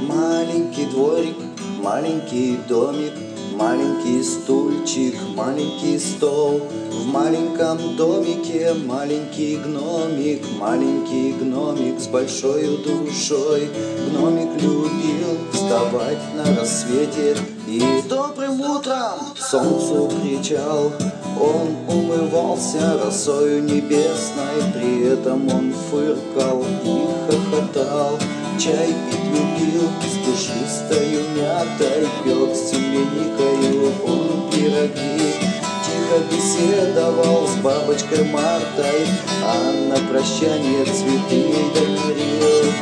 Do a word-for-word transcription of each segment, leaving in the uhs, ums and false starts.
Маленький дворик, маленький домик, маленький стульчик, маленький стол. В маленьком домике маленький гномик, маленький гномик с большой душой. Гномик любил вставать на рассвете и добрым утром солнцу кричал. Он умывался росою небесной, при этом он фыркал и хохотал. Чай пить любил с душистою мятой, пек с земляникою он пироги. Тихо беседовал с бабочкой Мартой, а на прощание цветы ей дарил.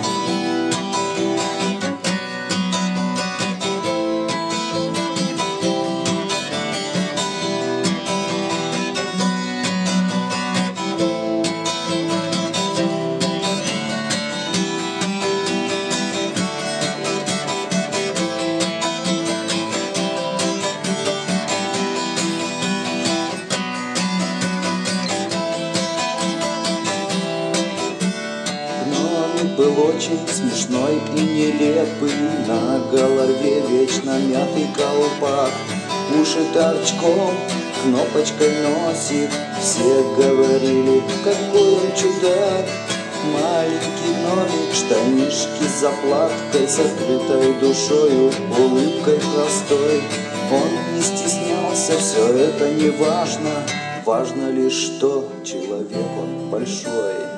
Был очень смешной и нелепый, на голове вечно мятый колпак, уши торчком, кнопочкой носик. Все говорили, какой он чудак. Маленький гномик, штанишки с заплаткой, с открытой душою, улыбкой простой. Он не стеснялся, все это не важно, важно лишь, что человек он большой.